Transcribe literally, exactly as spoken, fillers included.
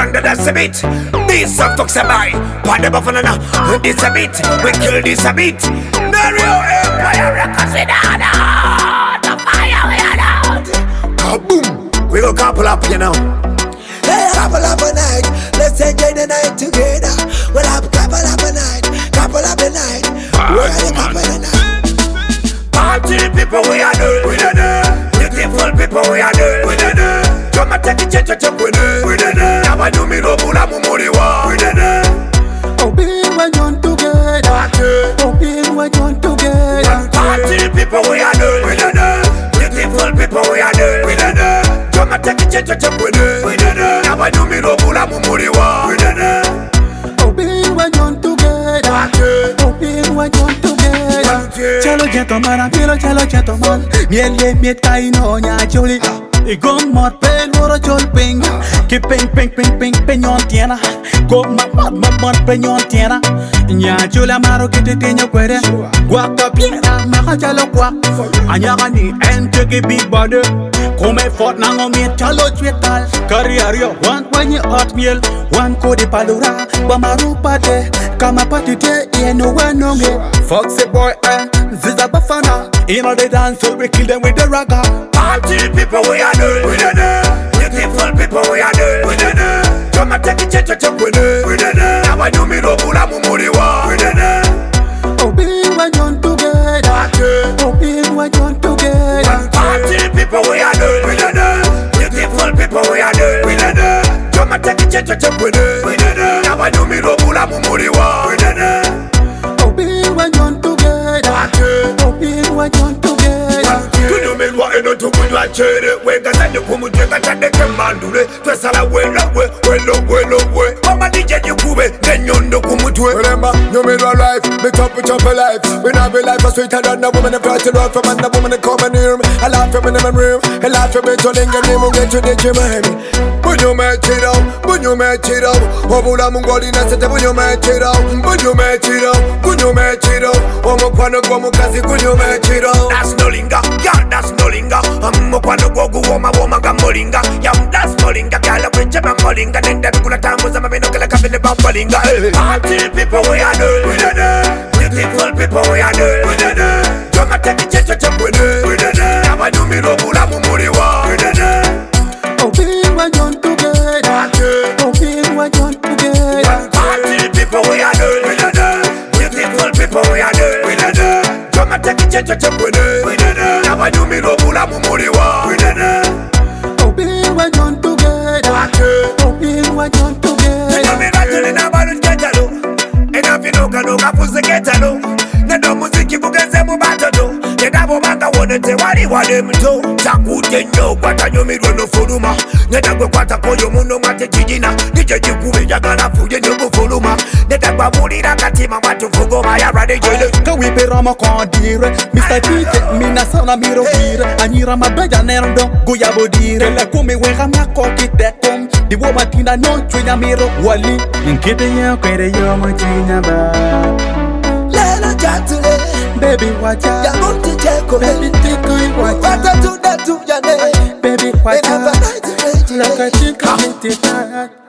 under that's a bit. This a fuck sabay. Panda buffalo, this a bit. We kill this a bit. Mario Empire Records in order. The fire we are out. Kaboom. We go couple up, you know. Hey, couple up a night. Let's enjoy the night together. We'll have couple up a night. Couple up a night. We're the couple of the night. Party people we are doing. We are doing. Beautiful people we are doing. We are doing. Come and take a chance to check with it. We are doing. Now I do me no bula mumuri wa. We are doing. Oh, be when you're together. Oh, be when you're together. Party people we are doing. We are doing. Beautiful people we are doing. We are doing. Come and take a chance to check with it. We are doing. Now I do me no bula mumuri wa. We are doing. Oh, be when you're together. Oh, be when you're together. Chalo gentleman, I'm feeling chalo gentleman. Miele miet kaino nya joli. Igong mot pen woro jol ping. Keep ping ping ping ping ping on tiena. Go mat mat mat mat ping on tiena. Nya jola maro kete tenyo kwere. Guaka piena maka chalo kwa. Anya kani ente ke big body. Come fort nango miet chalo chwetal. Career yo one when you hot meal. One kodi palura. Bamaru pate. Kama patite yeno wanonge. Fox a boy eh. Ziza bafana. In all the dance so we kill them with the ragga. Party people we are doing. We are doing. Beautiful people we are doing. We are doing. Come and take a chance to check with it. We are doing. Now I do me no bula mumuri wa. We are doing. Oh, be when you're together. Oh, be when you're together. Party people we are doing. We are doing. Beautiful people we are doing. We are doing. Come and take a chance to check with it. We are doing. Now I do me no bula mumuri wa. We are doing. Oh, be when you're together. Oh, be when you're together. Wa eno tukunywa chere wega zanye kumuteka tadeke mandule twesala wela we welo welo we mama D J jikube nenyondo kumutwe. Remember, you made our life, big up with up life. When I be life, I sweeter than a woman. If I tell you from a woman, come and hear me. I laugh from in my room, I laugh from it, so then get me, get to the gym. When you met it out, when you met it out, Obula Mungoli, that's it, when you met it out, when you met it out, when you met it out, Omopano Gomukasi, when you met it out. That's no linger, yeah, that's no linger. I'm Mopano Gogu, Woma Woma Molinga, yeah, that's Molinga, Gala, which I'm Molinga, and that Kula time was a man who can come in about Molinga. Party people we are doing, we are doing. Beautiful people we are doing, we are doing. Come and take a chance to check with it, we are doing. Now I do me no bula mumuri wa, we are doing. Oh, be when you're together. Oh, be when you're together. Party people we are doing, we are doing. Beautiful people we are doing, we are doing. Come and take a chance to check with it, we are doing. Now I do me no bula mumuri wa, we are doing. Oh, be when you're together. Oh, be when you're together. You know me not telling about it, get a look. Enough you know, can look up for the get a look. Nendo muziki kugeze mubatoto. Nedabo manga wonete wali wale mto. Takute nyo kwata nyomirwe no fuluma. Nedagwe kwata koyo muno mate jijina. Nije jikube jagana fuje nyogo fuluma. Nedagwa mulira katima watu fugoma ya rade jele. Kawipe rama kondire mister D J mina sana miro vire. Anyira mabeja nerdo goya bodire. Kela kume wega makoki tekom. Diwo matinda no chwenya miro wali. Nkite yo kwere yo mochinya ba. Lena Jatule, Baby watch out. Yamuti Jeko, Baby take it watch what out. to that to your name. Baby watch Never out. night to Like a chicken,